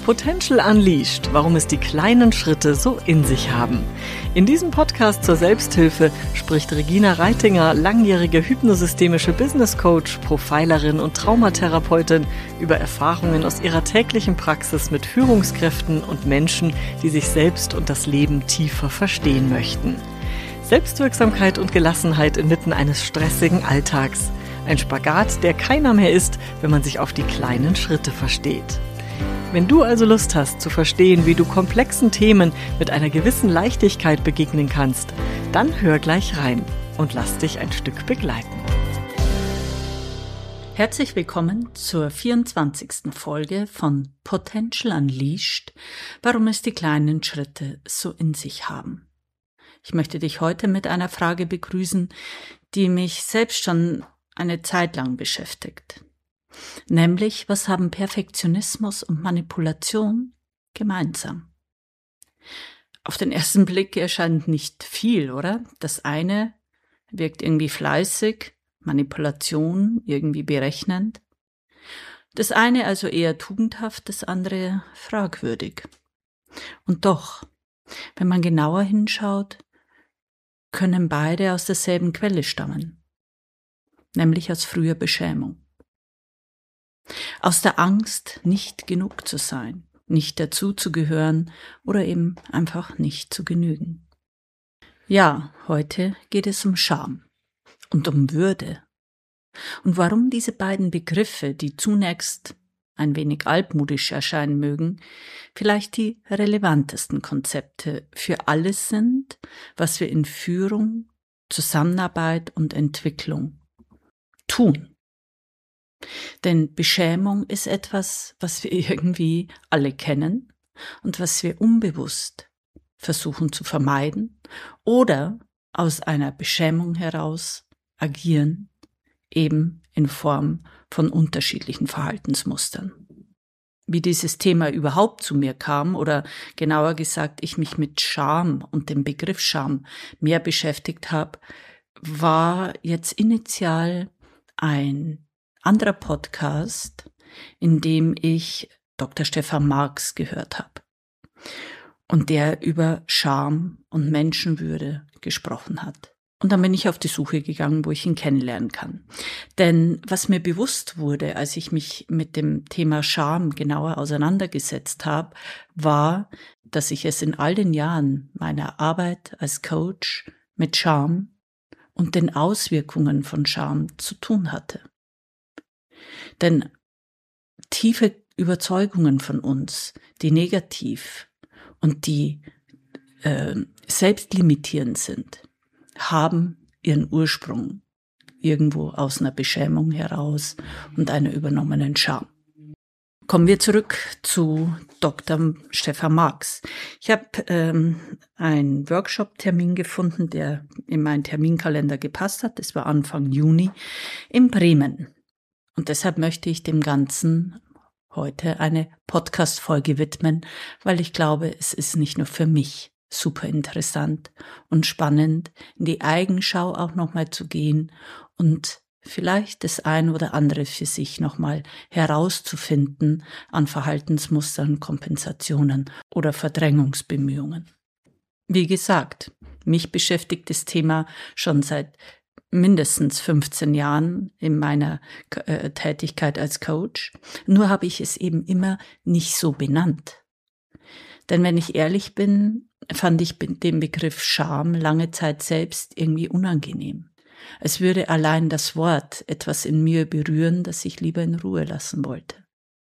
Potential Unleashed, warum es die kleinen Schritte so in sich haben. In diesem Podcast zur Selbsthilfe spricht Regina Reitinger, langjährige hypnosystemische Business Coach, Profilerin und Traumatherapeutin, über Erfahrungen aus ihrer täglichen Praxis mit Führungskräften und Menschen, die sich selbst und das Leben tiefer verstehen möchten. Selbstwirksamkeit und Gelassenheit inmitten eines stressigen Alltags. Ein Spagat, der keiner mehr ist, wenn man sich auf die kleinen Schritte versteht. Wenn du also Lust hast zu verstehen, wie du komplexen Themen mit einer gewissen Leichtigkeit begegnen kannst, dann hör gleich rein und lass dich ein Stück begleiten. Herzlich willkommen zur 24. Folge von Potential Unleashed, warum es die kleinen Schritte so in sich haben. Ich möchte dich heute mit einer Frage begrüßen, die mich selbst schon eine Zeit lang beschäftigt. Nämlich, was haben Perfektionismus und Manipulation gemeinsam? Auf den ersten Blick erscheint nicht viel, oder? Das eine wirkt irgendwie fleißig, Manipulation irgendwie berechnend. Das eine also eher tugendhaft, das andere fragwürdig. Und doch, wenn man genauer hinschaut, können beide aus derselben Quelle stammen, nämlich aus früher Beschämung. Aus der Angst, nicht genug zu sein, nicht dazuzugehören oder eben einfach nicht zu genügen. Ja, heute geht es um Scham und um Würde. Und warum diese beiden Begriffe, die zunächst ein wenig altmodisch erscheinen mögen, vielleicht die relevantesten Konzepte für alles sind, was wir in Führung, Zusammenarbeit und Entwicklung tun. Denn Beschämung ist etwas, was wir irgendwie alle kennen und was wir unbewusst versuchen zu vermeiden oder aus einer Beschämung heraus agieren, eben in Form von unterschiedlichen Verhaltensmustern. Wie dieses Thema überhaupt zu mir kam oder genauer gesagt, ich mich mit Scham und dem Begriff Scham mehr beschäftigt habe, war jetzt initial ein anderer Podcast, in dem ich Dr. Stefan Marx gehört habe und der über Scham und Menschenwürde gesprochen hat. Und dann bin ich auf die Suche gegangen, wo ich ihn kennenlernen kann. Denn was mir bewusst wurde, als ich mich mit dem Thema Scham genauer auseinandergesetzt habe, war, dass ich es in all den Jahren meiner Arbeit als Coach mit Scham und den Auswirkungen von Scham zu tun hatte. Denn tiefe Überzeugungen von uns, die negativ und die selbstlimitierend sind, haben ihren Ursprung irgendwo aus einer Beschämung heraus und einer übernommenen Scham. Kommen wir zurück zu Dr. Stefan Marx. Ich habe einen Workshop-Termin gefunden, der in meinen Terminkalender gepasst hat. Das war Anfang Juni in Bremen. Und deshalb möchte ich dem Ganzen heute eine Podcast-Folge widmen, weil ich glaube, es ist nicht nur für mich super interessant und spannend, in die Eigenschau auch nochmal zu gehen und vielleicht das ein oder andere für sich nochmal herauszufinden an Verhaltensmustern, Kompensationen oder Verdrängungsbemühungen. Wie gesagt, mich beschäftigt das Thema schon seit mindestens 15 Jahren in meiner Tätigkeit als Coach. Nur habe ich es eben immer nicht so benannt. Denn wenn ich ehrlich bin, fand ich den Begriff Scham lange Zeit selbst irgendwie unangenehm. Es würde allein das Wort etwas in mir berühren, das ich lieber in Ruhe lassen wollte.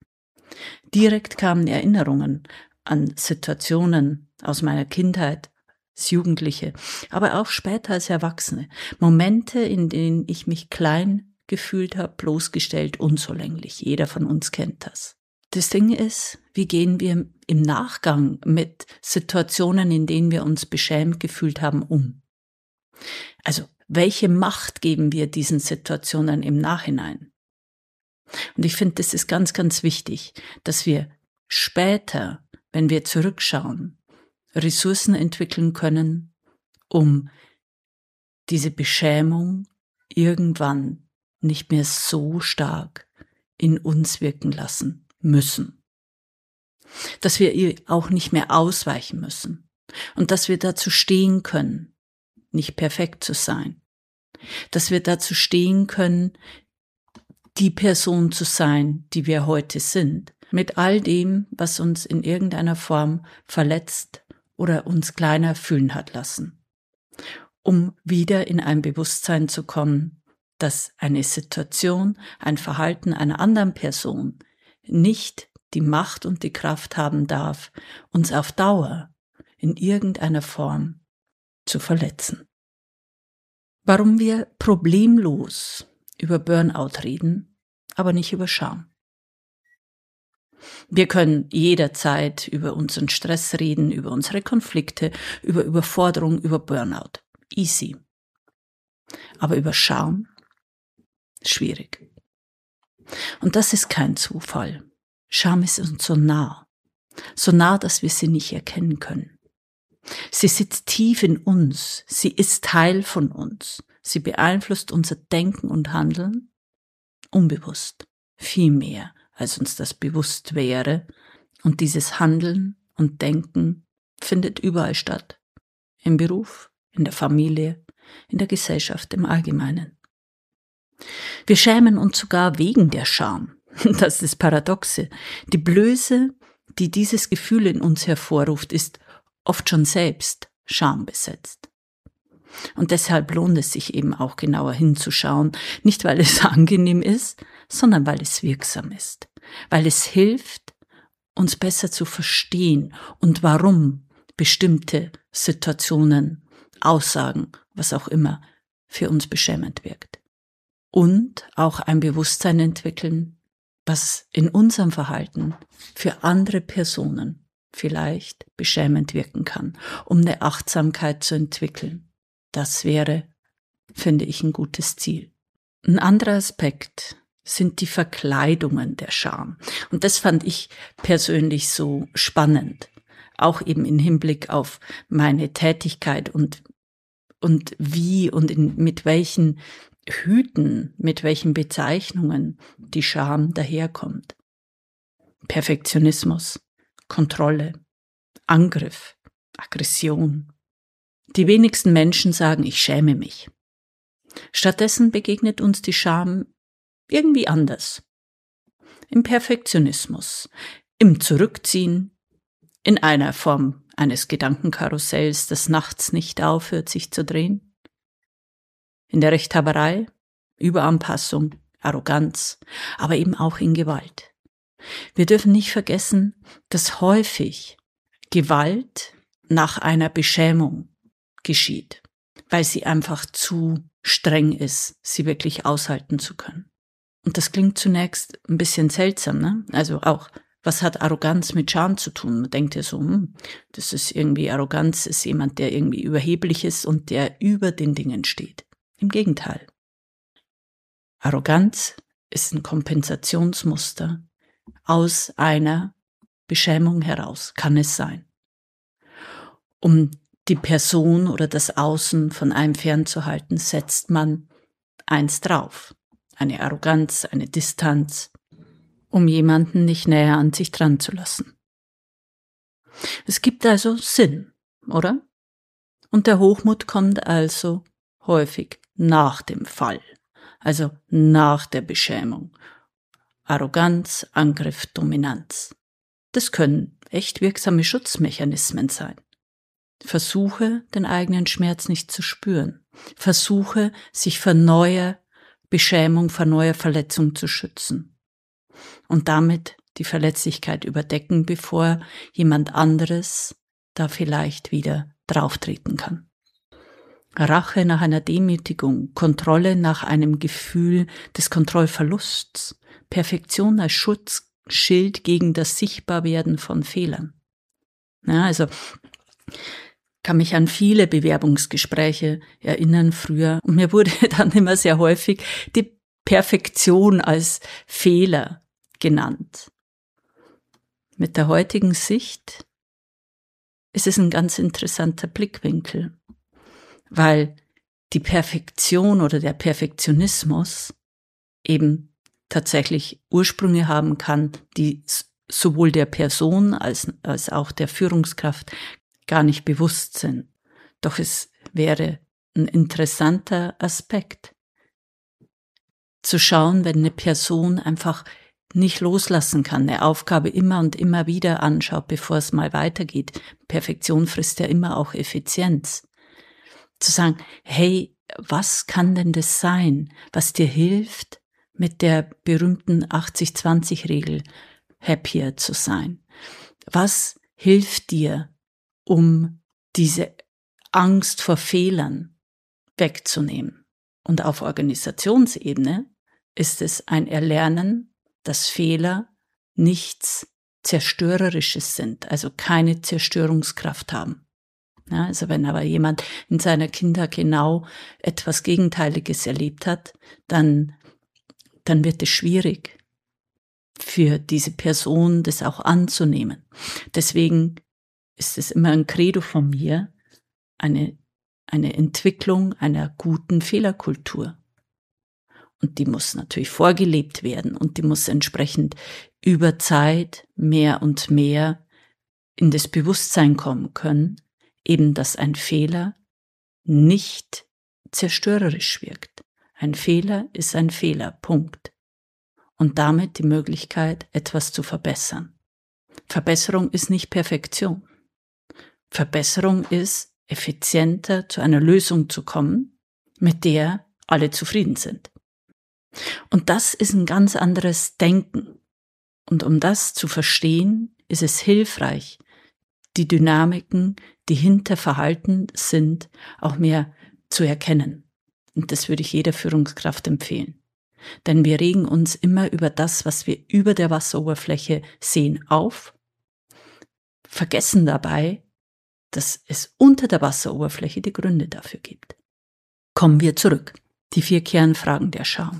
Direkt kamen Erinnerungen an Situationen aus meiner Kindheit, als Jugendliche, aber auch später als Erwachsene. Momente, in denen ich mich klein gefühlt habe, bloßgestellt, unzulänglich. Jeder von uns kennt das. Das Ding ist, wie gehen wir im Nachgang mit Situationen, in denen wir uns beschämt gefühlt haben, um? Also, welche Macht geben wir diesen Situationen im Nachhinein? Und ich finde, das ist ganz, ganz wichtig, dass wir später, wenn wir zurückschauen, Ressourcen entwickeln können, um diese Beschämung irgendwann nicht mehr so stark in uns wirken lassen müssen. dass wir ihr auch nicht mehr ausweichen müssen und dass wir dazu stehen können, nicht perfekt zu sein, dass wir dazu stehen können, die Person zu sein, die wir heute sind, mit all dem, was uns in irgendeiner Form verletzt oder uns kleiner fühlen hat lassen, um wieder in ein Bewusstsein zu kommen, dass eine Situation, ein Verhalten einer anderen Person nicht die Macht und die Kraft haben darf, uns auf Dauer in irgendeiner Form zu verletzen. Warum wir problemlos über Burnout reden, aber nicht über Scham. Wir können jederzeit über unseren Stress reden, über unsere Konflikte, über Überforderung, über Burnout. Easy. Aber über Scham? Schwierig. Und das ist kein Zufall. Scham ist uns so nah, dass wir sie nicht erkennen können. Sie sitzt tief in uns, sie ist Teil von uns, sie beeinflusst unser Denken und Handeln unbewusst, viel mehr, als uns das bewusst wäre, und dieses Handeln und Denken findet überall statt, im Beruf, in der Familie, in der Gesellschaft im Allgemeinen. Wir schämen uns sogar wegen der Scham. Das ist das Paradoxe. Die Blöße, die dieses Gefühl in uns hervorruft, ist oft schon selbst schambesetzt. Und deshalb lohnt es sich eben auch genauer hinzuschauen, nicht weil es angenehm ist, sondern weil es wirksam ist, weil es hilft, uns besser zu verstehen und warum bestimmte Situationen, Aussagen, was auch immer, für uns beschämend wirkt. Und auch ein Bewusstsein entwickeln, was in unserem Verhalten für andere Personen vielleicht beschämend wirken kann, um eine Achtsamkeit zu entwickeln. Das wäre, finde ich, ein gutes Ziel. Ein anderer Aspekt sind die Verkleidungen der Scham. Und das fand ich persönlich so spannend, auch eben im Hinblick auf meine Tätigkeit und wie und mit welchen Hüten, mit welchen Bezeichnungen die Scham daherkommt. Perfektionismus, Kontrolle, Angriff, Aggression. Die wenigsten Menschen sagen, ich schäme mich. Stattdessen begegnet uns die Scham irgendwie anders. Im Perfektionismus, im Zurückziehen, in einer Form eines Gedankenkarussells, das nachts nicht aufhört, sich zu drehen. In der Rechthaberei, Überanpassung, Arroganz, aber eben auch in Gewalt. Wir dürfen nicht vergessen, dass häufig Gewalt nach einer Beschämung geschieht, weil sie einfach zu streng ist, sie wirklich aushalten zu können. Und das klingt zunächst ein bisschen seltsam, ne? Also auch, was hat Arroganz mit Scham zu tun? Man denkt ja so, das ist irgendwie, Arroganz ist jemand, der irgendwie überheblich ist und der über den Dingen steht. Im Gegenteil. Arroganz ist ein Kompensationsmuster aus einer Beschämung heraus, kann es sein. Um die Person oder das Außen von einem fernzuhalten, setzt man eins drauf. Eine Arroganz, eine Distanz, um jemanden nicht näher an sich dran zu lassen. Es gibt also Sinn, oder? Und der Hochmut kommt also häufig nach dem Fall, also nach der Beschämung. Arroganz, Angriff, Dominanz. Das können echt wirksame Schutzmechanismen sein. Versuche, den eigenen Schmerz nicht zu spüren. Versuche, sich vor neuer Beschämung, vor neuer Verletzung zu schützen. Und damit die Verletzlichkeit überdecken, bevor jemand anderes da vielleicht wieder drauftreten kann. Rache nach einer Demütigung, Kontrolle nach einem Gefühl des Kontrollverlusts, Perfektion als Schutzschild gegen das Sichtbarwerden von Fehlern. Ja, also kann mich an viele Bewerbungsgespräche erinnern früher und mir wurde dann immer sehr häufig die Perfektion als Fehler genannt. Mit der heutigen Sicht ist es ein ganz interessanter Blickwinkel, weil die Perfektion oder der Perfektionismus eben tatsächlich Ursprünge haben kann, die sowohl der Person als auch der Führungskraft gar nicht bewusst sind. Doch es wäre ein interessanter Aspekt, zu schauen, wenn eine Person einfach nicht loslassen kann, eine Aufgabe immer und immer wieder anschaut, bevor es mal weitergeht. Perfektion frisst ja immer auch Effizienz. Zu sagen, hey, was kann denn das sein, was dir hilft, mit der berühmten 80-20-Regel happier zu sein? Was hilft dir, um diese Angst vor Fehlern wegzunehmen? Und auf Organisationsebene ist es ein Erlernen, dass Fehler nichts Zerstörerisches sind, also keine Zerstörungskraft haben. Ja, also wenn aber jemand in seiner Kindheit genau etwas Gegenteiliges erlebt hat, dann wird es schwierig für diese Person, das auch anzunehmen. Deswegen ist es immer ein Credo von mir, eine Entwicklung einer guten Fehlerkultur. Und die muss natürlich vorgelebt werden und die muss entsprechend über Zeit mehr und mehr in das Bewusstsein kommen können, eben dass ein Fehler nicht zerstörerisch wirkt. Ein Fehler ist ein Fehler, Punkt. Und damit die Möglichkeit, etwas zu verbessern. Verbesserung ist nicht Perfektion. Verbesserung ist, effizienter zu einer Lösung zu kommen, mit der alle zufrieden sind. Und das ist ein ganz anderes Denken. Und um das zu verstehen, ist es hilfreich, die Dynamiken, die hinter Verhalten sind, auch mehr zu erkennen. Und das würde ich jeder Führungskraft empfehlen. Denn wir regen uns immer über das, was wir über der Wasseroberfläche sehen, auf, vergessen dabei, dass es unter der Wasseroberfläche die Gründe dafür gibt. Kommen wir zurück. Die 4 Kernfragen der Scham.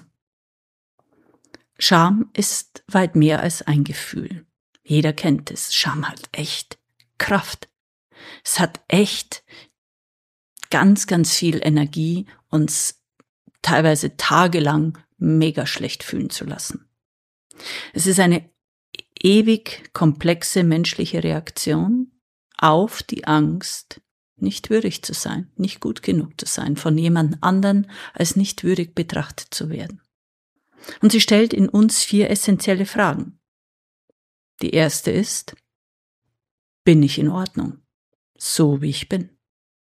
Scham ist weit mehr als ein Gefühl. Jeder kennt es. Scham hat echt Kraft. Es hat echt ganz, ganz viel Energie, uns teilweise tagelang mega schlecht fühlen zu lassen. Es ist eine ewig komplexe menschliche Reaktion auf die Angst, nicht würdig zu sein, nicht gut genug zu sein, von jemand anderen als nicht würdig betrachtet zu werden. Und sie stellt in uns 4 essentielle Fragen. Die erste ist, bin ich in Ordnung, so wie ich bin?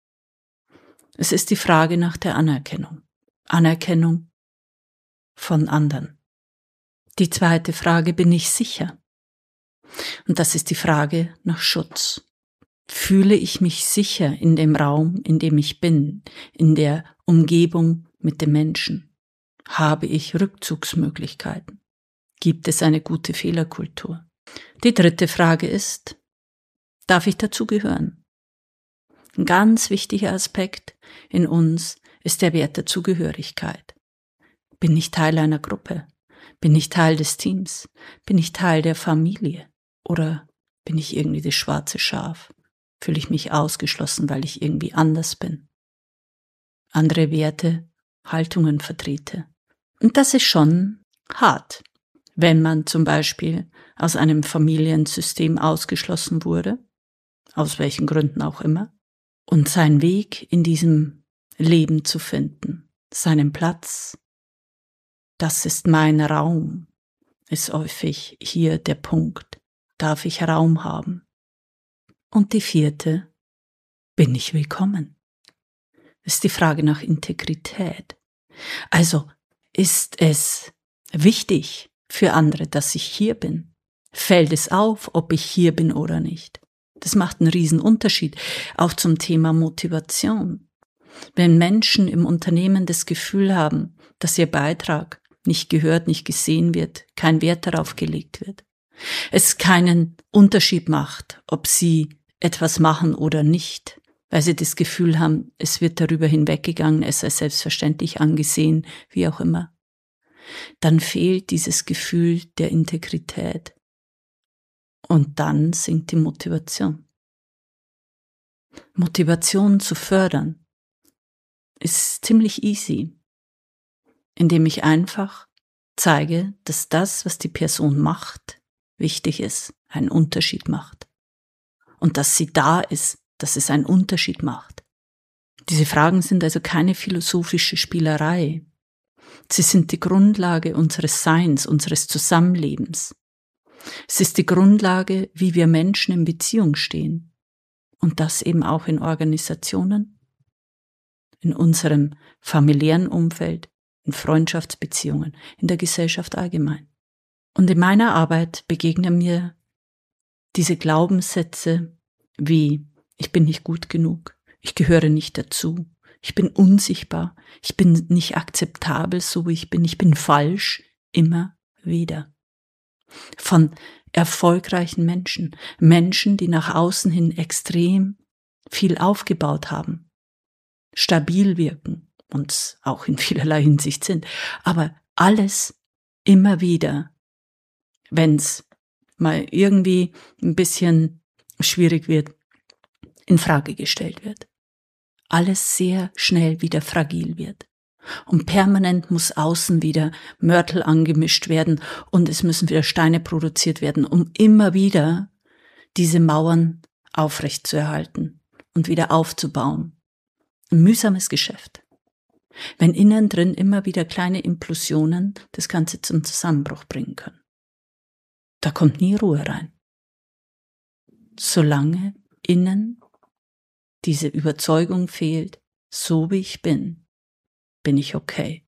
Es ist die Frage nach der Anerkennung. Anerkennung von anderen. Die zweite Frage, bin ich sicher? Und das ist die Frage nach Schutz. Fühle ich mich sicher in dem Raum, in dem ich bin, in der Umgebung mit den Menschen? Habe ich Rückzugsmöglichkeiten? Gibt es eine gute Fehlerkultur? Die dritte Frage ist, darf ich dazugehören? Ein ganz wichtiger Aspekt in uns ist der Wert der Zugehörigkeit. Bin ich Teil einer Gruppe? Bin ich Teil des Teams? Bin ich Teil der Familie? Oder bin ich irgendwie das schwarze Schaf? Fühle ich mich ausgeschlossen, weil ich irgendwie anders bin? Andere Werte, Haltungen vertrete. Und das ist schon hart, wenn man zum Beispiel aus einem Familiensystem ausgeschlossen wurde, aus welchen Gründen auch immer, und seinen Weg in diesem Leben zu finden, seinen Platz. Das ist mein Raum, ist häufig hier der Punkt. Darf ich Raum haben? Und die 4, bin ich willkommen? Ist die Frage nach Integrität. Also, ist es wichtig für andere, dass ich hier bin? Fällt es auf, ob ich hier bin oder nicht? Das macht einen riesen Unterschied, auch zum Thema Motivation. Wenn Menschen im Unternehmen das Gefühl haben, dass ihr Beitrag nicht gehört, nicht gesehen wird, kein Wert darauf gelegt wird, es keinen Unterschied macht, ob sie etwas machen oder nicht, weil sie das Gefühl haben, es wird darüber hinweggegangen, es sei selbstverständlich angesehen, wie auch immer, dann fehlt dieses Gefühl der Integrität. Und dann sinkt die Motivation. Motivation zu fördern ist ziemlich easy, indem ich einfach zeige, dass das, was die Person macht, wichtig ist, einen Unterschied macht. Und dass sie da ist, dass es einen Unterschied macht. Diese Fragen sind also keine philosophische Spielerei. Sie sind die Grundlage unseres Seins, unseres Zusammenlebens. Es ist die Grundlage, wie wir Menschen in Beziehung stehen. Und das eben auch in Organisationen, in unserem familiären Umfeld, in Freundschaftsbeziehungen, in der Gesellschaft allgemein. Und in meiner Arbeit begegnen mir diese Glaubenssätze wie: ich bin nicht gut genug, ich gehöre nicht dazu, ich bin unsichtbar, ich bin nicht akzeptabel, so wie ich bin falsch, immer wieder. Von erfolgreichen Menschen, Menschen, die nach außen hin extrem viel aufgebaut haben, stabil wirken und auch in vielerlei Hinsicht sind, aber alles immer wieder, wenn es mal irgendwie ein bisschen schwierig wird, in Frage gestellt wird. Alles sehr schnell wieder fragil wird. Und permanent muss außen wieder Mörtel angemischt werden und es müssen wieder Steine produziert werden, um immer wieder diese Mauern aufrechtzuerhalten und wieder aufzubauen. Ein mühsames Geschäft. Wenn innen drin immer wieder kleine Implosionen das Ganze zum Zusammenbruch bringen können. Da kommt nie Ruhe rein. Solange innen diese Überzeugung fehlt, so wie ich bin ich okay.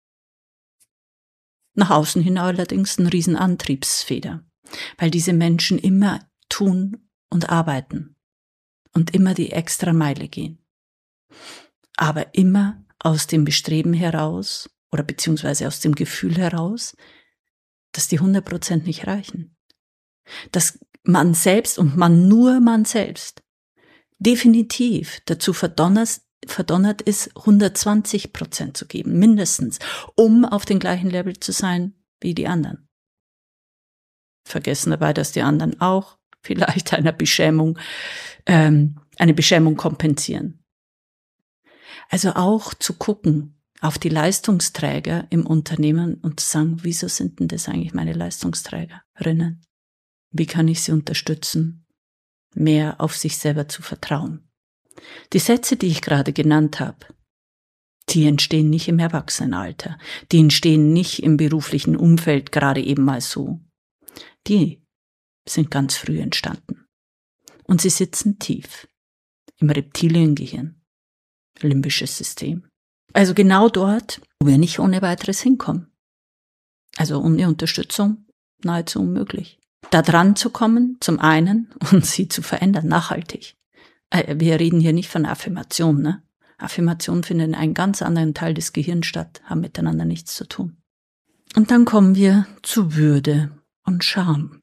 Nach außen hin allerdings ein riesen Antriebsfeder, weil diese Menschen immer tun und arbeiten und immer die extra Meile gehen. Aber immer aus dem Bestreben heraus oder beziehungsweise aus dem Gefühl heraus, dass die 100% nicht reichen. Dass man selbst und nur man selbst definitiv dazu verdonnert ist, 120% zu geben, mindestens, um auf dem gleichen Level zu sein wie die anderen. Vergessen dabei, dass die anderen auch vielleicht eine Beschämung kompensieren. Also auch zu gucken auf die Leistungsträger im Unternehmen und zu sagen, wieso sind denn das eigentlich meine Leistungsträgerinnen? Wie kann ich sie unterstützen, mehr auf sich selber zu vertrauen? Die Sätze, die ich gerade genannt habe, die entstehen nicht im Erwachsenenalter, die entstehen nicht im beruflichen Umfeld gerade eben mal so. Die sind ganz früh entstanden. Und sie sitzen tief im Reptiliengehirn, limbisches System. Also genau dort, wo wir nicht ohne weiteres hinkommen. Also ohne Unterstützung nahezu unmöglich. Da dran zu kommen, zum einen, und sie zu verändern, nachhaltig. Wir reden hier nicht von Affirmation, ne? Affirmationen finden in einem ganz anderen Teil des Gehirns statt, haben miteinander nichts zu tun. Und dann kommen wir zu Würde und Scham.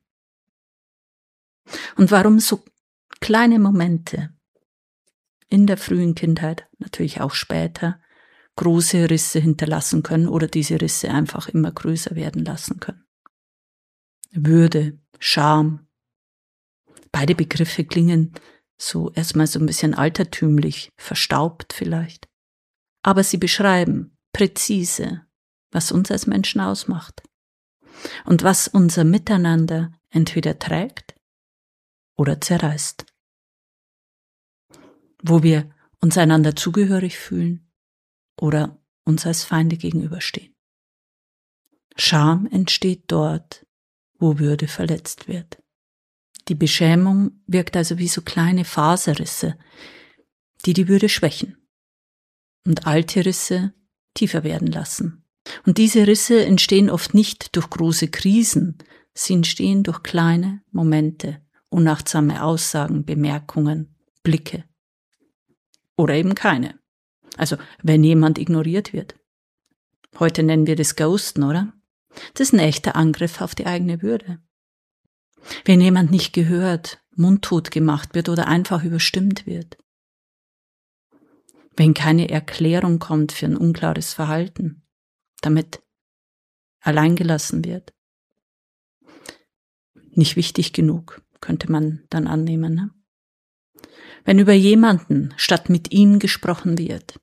Und warum so kleine Momente in der frühen Kindheit, natürlich auch später, große Risse hinterlassen können oder diese Risse einfach immer größer werden lassen können. Würde, Scham. Beide Begriffe klingen so erstmal so ein bisschen altertümlich, verstaubt vielleicht. Aber sie beschreiben präzise, was uns als Menschen ausmacht und was unser Miteinander entweder trägt oder zerreißt. Wo wir uns einander zugehörig fühlen oder uns als Feinde gegenüberstehen. Scham entsteht dort, wo Würde verletzt wird. Die Beschämung wirkt also wie so kleine Faserrisse, die die Würde schwächen und alte Risse tiefer werden lassen. Und diese Risse entstehen oft nicht durch große Krisen, sie entstehen durch kleine Momente, unachtsame Aussagen, Bemerkungen, Blicke. Oder eben keine. Also wenn jemand ignoriert wird. Heute nennen wir das Ghosten, oder? Das ist ein echter Angriff auf die eigene Würde. Wenn jemand nicht gehört, mundtot gemacht wird oder einfach überstimmt wird. Wenn keine Erklärung kommt für ein unklares Verhalten, damit alleingelassen wird. Nicht wichtig genug, könnte man dann annehmen, ne? Wenn über jemanden statt mit ihm gesprochen wird.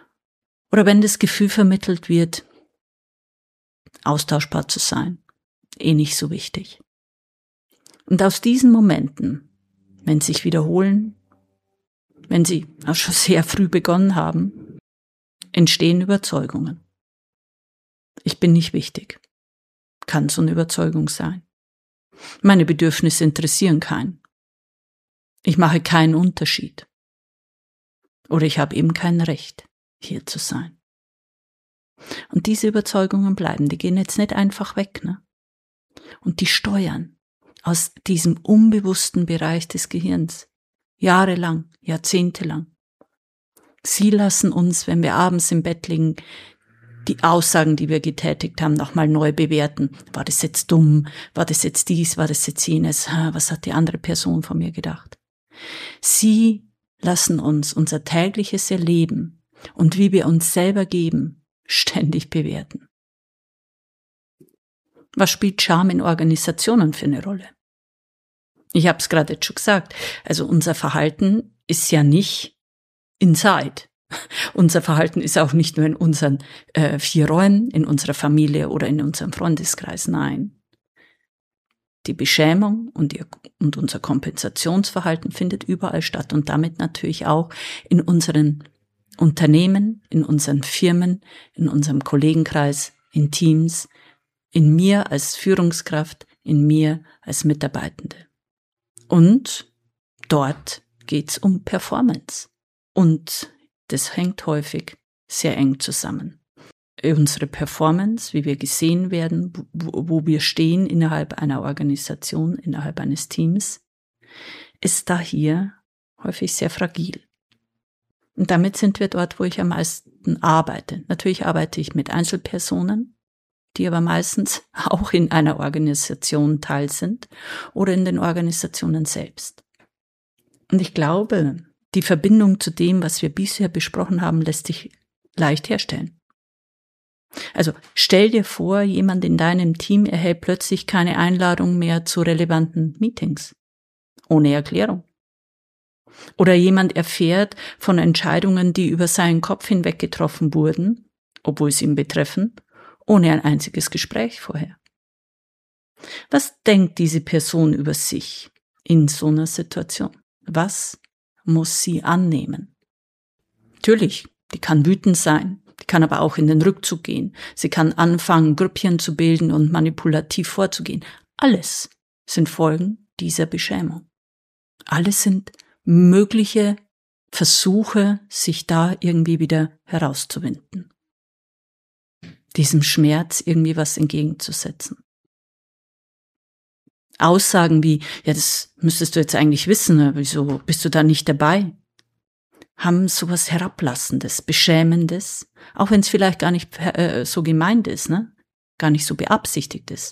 Oder wenn das Gefühl vermittelt wird, austauschbar zu sein, nicht so wichtig. Und aus diesen Momenten, wenn sie sich wiederholen, wenn sie auch schon sehr früh begonnen haben, entstehen Überzeugungen. Ich bin nicht wichtig. Kann so eine Überzeugung sein. Meine Bedürfnisse interessieren keinen. Ich mache keinen Unterschied. Oder ich habe eben kein Recht, hier zu sein. Und diese Überzeugungen bleiben, die gehen jetzt nicht einfach weg, ne? Und die steuern aus diesem unbewussten Bereich des Gehirns jahrelang, jahrzehntelang. Sie lassen uns, wenn wir abends im Bett liegen, die Aussagen, die wir getätigt haben, nochmal neu bewerten. War das jetzt dumm? War das jetzt dies? War das jetzt jenes? Was hat die andere Person von mir gedacht? Sie lassen uns unser tägliches Erleben und wie wir uns selber geben, ständig bewerten. Was spielt Scham in Organisationen für eine Rolle? Ich habe es gerade jetzt schon gesagt, also unser Verhalten ist ja nicht inside. Unser Verhalten ist auch nicht nur in unseren 4 Räumen, in unserer Familie oder in unserem Freundeskreis. Nein. Die Beschämung und unser Kompensationsverhalten findet überall statt und damit natürlich auch in unseren Unternehmen, in unseren Firmen, in unserem Kollegenkreis, in Teams, in mir als Führungskraft, in mir als Mitarbeitende. Und dort geht's um Performance. Und das hängt häufig sehr eng zusammen. Unsere Performance, wie wir gesehen werden, wo wir stehen innerhalb einer Organisation, innerhalb eines Teams, ist da hier häufig sehr fragil. Und damit sind wir dort, wo ich am meisten arbeite. Natürlich arbeite ich mit Einzelpersonen, die aber meistens auch in einer Organisation Teil sind oder in den Organisationen selbst. Und ich glaube, die Verbindung zu dem, was wir bisher besprochen haben, lässt sich leicht herstellen. Also stell dir vor, jemand in deinem Team erhält plötzlich keine Einladung mehr zu relevanten Meetings. Ohne Erklärung. Oder jemand erfährt von Entscheidungen, die über seinen Kopf hinweg getroffen wurden, obwohl sie ihn betreffen, ohne ein einziges Gespräch vorher. Was denkt diese Person über sich in so einer Situation? Was muss sie annehmen? Natürlich, die kann wütend sein, die kann aber auch in den Rückzug gehen. Sie kann anfangen, Grüppchen zu bilden und manipulativ vorzugehen. Alles sind Folgen dieser Beschämung. Alles sind mögliche Versuche, sich da irgendwie wieder herauszuwinden. Diesem Schmerz irgendwie was entgegenzusetzen. Aussagen wie, ja, das müsstest du jetzt eigentlich wissen, wieso bist du da nicht dabei? Haben sowas Herablassendes, Beschämendes, auch wenn es vielleicht gar nicht so gemeint ist, ne? Gar nicht so beabsichtigt ist.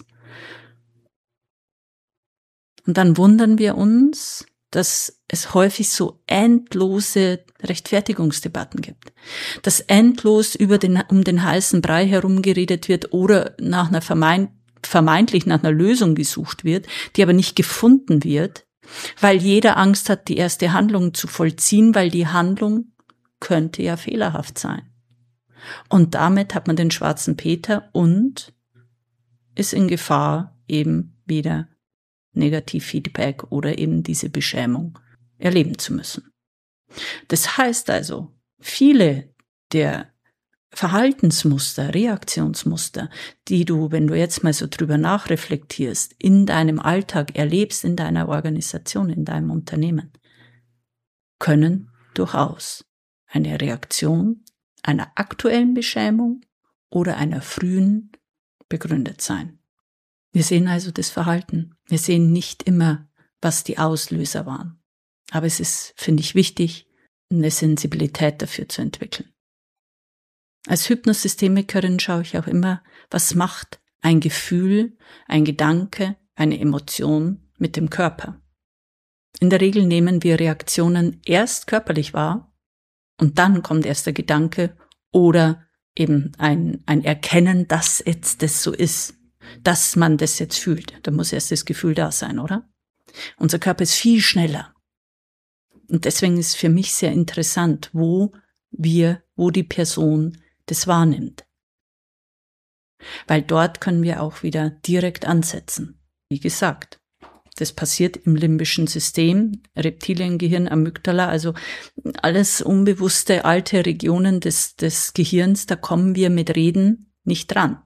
Und dann wundern wir uns, dass es häufig so endlose Rechtfertigungsdebatten gibt. Dass endlos um den heißen Brei herumgeredet wird oder nach einer vermeintlich nach einer Lösung gesucht wird, die aber nicht gefunden wird, weil jeder Angst hat, die erste Handlung zu vollziehen, weil die Handlung könnte ja fehlerhaft sein. Und damit hat man den schwarzen Peter und ist in Gefahr, eben wieder Negativfeedback oder eben diese Beschämung erleben zu müssen. Das heißt also, viele der Verhaltensmuster, Reaktionsmuster, die du, wenn du jetzt mal so drüber nachreflektierst, in deinem Alltag erlebst, in deiner Organisation, in deinem Unternehmen, können durchaus eine Reaktion einer aktuellen Beschämung oder einer frühen begründet sein. Wir sehen also das Verhalten. Wir sehen nicht immer, was die Auslöser waren. Aber es ist, finde ich, wichtig, eine Sensibilität dafür zu entwickeln. Als Hypnosystemikerin schaue ich auch immer, was macht ein Gefühl, ein Gedanke, eine Emotion mit dem Körper. In der Regel nehmen wir Reaktionen erst körperlich wahr und dann kommt erst der Gedanke oder eben ein Erkennen, dass jetzt das so ist, dass man das jetzt fühlt. Da muss erst das Gefühl da sein, oder? Unser Körper ist viel schneller. Und deswegen ist für mich sehr interessant, wo die Person das wahrnimmt. weil dort können wir auch wieder direkt ansetzen. Wie gesagt, das passiert im limbischen System, Reptiliengehirn, Amygdala, also alles unbewusste alte Regionen des Gehirns, da kommen wir mit Reden nicht dran.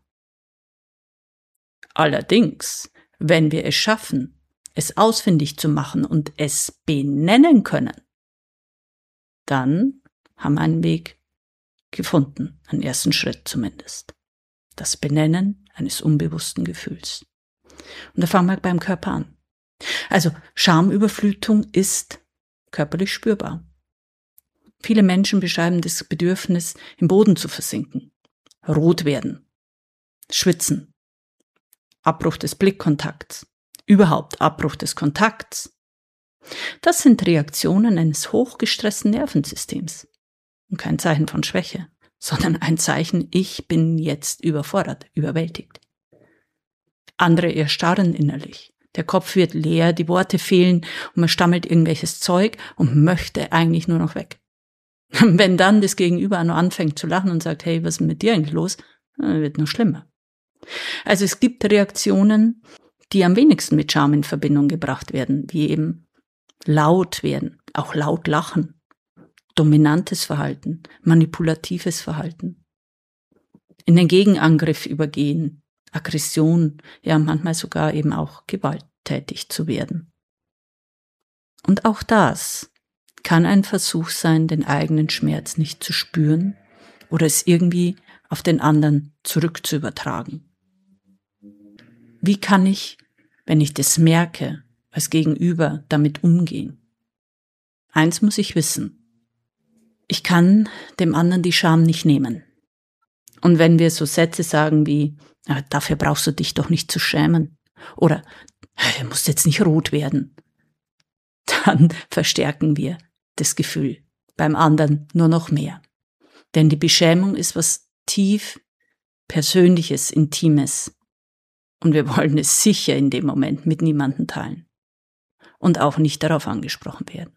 Allerdings, wenn wir es schaffen, es ausfindig zu machen und es benennen können, dann haben wir einen Weg gefunden, einen ersten Schritt zumindest. Das Benennen eines unbewussten Gefühls. Und da fangen wir beim Körper an. Also Schamüberflutung ist körperlich spürbar. Viele Menschen beschreiben das Bedürfnis, im Boden zu versinken, rot werden, schwitzen, Abbruch des Blickkontakts, überhaupt Abbruch des Kontakts. Das sind Reaktionen eines hochgestressten Nervensystems und kein Zeichen von Schwäche, sondern ein Zeichen, ich bin jetzt überfordert, überwältigt. Andere erstarren innerlich. Der Kopf wird leer, die Worte fehlen und man stammelt irgendwelches Zeug und möchte eigentlich nur noch weg. Wenn dann das Gegenüber noch anfängt zu lachen und sagt, hey, was ist mit dir eigentlich los? Dann wird noch schlimmer. Also es gibt Reaktionen, die am wenigsten mit Scham in Verbindung gebracht werden, wie eben laut werden, auch laut lachen, dominantes Verhalten, manipulatives Verhalten, in den Gegenangriff übergehen, Aggression, ja manchmal sogar eben auch gewalttätig zu werden. Und auch das kann ein Versuch sein, den eigenen Schmerz nicht zu spüren oder es irgendwie auf den anderen zurückzuübertragen. Wie kann ich, wenn ich das merke, als Gegenüber damit umgehen? Eins muss ich wissen: Ich kann dem anderen die Scham nicht nehmen. Und wenn wir so Sätze sagen wie, dafür brauchst du dich doch nicht zu schämen, oder du musst jetzt nicht rot werden, dann verstärken wir das Gefühl beim anderen nur noch mehr. Denn die Beschämung ist was tief Persönliches, Intimes. Und wir wollen es sicher in dem Moment mit niemandem teilen. Und auch nicht darauf angesprochen werden.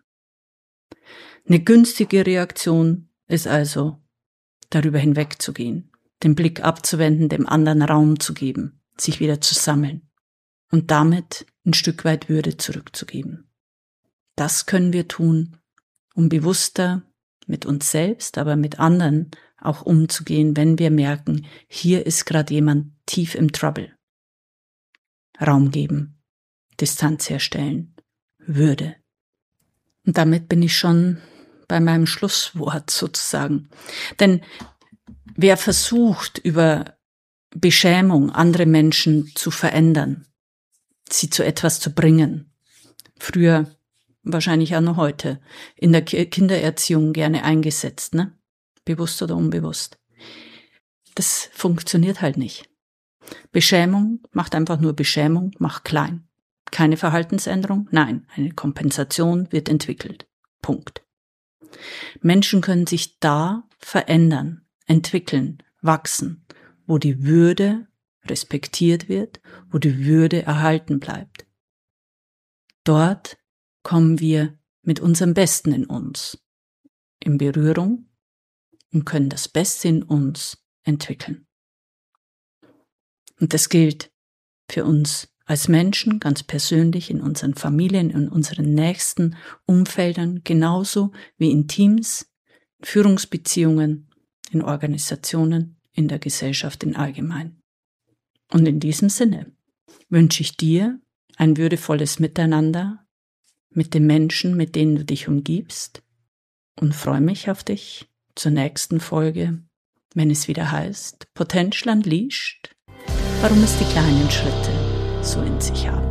Eine günstige Reaktion ist also, darüber hinwegzugehen, den Blick abzuwenden, dem anderen Raum zu geben, sich wieder zu sammeln und damit ein Stück weit Würde zurückzugeben. Das können wir tun, um bewusster mit uns selbst, aber mit anderen auch umzugehen, wenn wir merken, hier ist gerade jemand tief im Trouble. Raum geben, Distanz herstellen, Würde. Und damit bin ich schon bei meinem Schlusswort sozusagen. Denn wer versucht, über Beschämung andere Menschen zu verändern, sie zu etwas zu bringen, früher, wahrscheinlich auch noch heute, in der Kindererziehung gerne eingesetzt, ne? Bewusst oder unbewusst. Das funktioniert halt nicht. Beschämung macht einfach nur Beschämung, macht klein. Keine Verhaltensänderung? Nein, eine Kompensation wird entwickelt. Punkt. Menschen können sich da verändern, entwickeln, wachsen, wo die Würde respektiert wird, wo die Würde erhalten bleibt. Dort kommen wir mit unserem Besten in uns in Berührung und können das Beste in uns entwickeln. Und das gilt für uns als Menschen, ganz persönlich, in unseren Familien, in unseren nächsten Umfeldern, genauso wie in Teams, in Führungsbeziehungen, in Organisationen, in der Gesellschaft im Allgemeinen. Und in diesem Sinne wünsche ich dir ein würdevolles Miteinander mit den Menschen, mit denen du dich umgibst, und freue mich auf dich zur nächsten Folge, wenn es wieder heißt, Potential Unleashed, warum es die kleinen Schritte so in sich haben.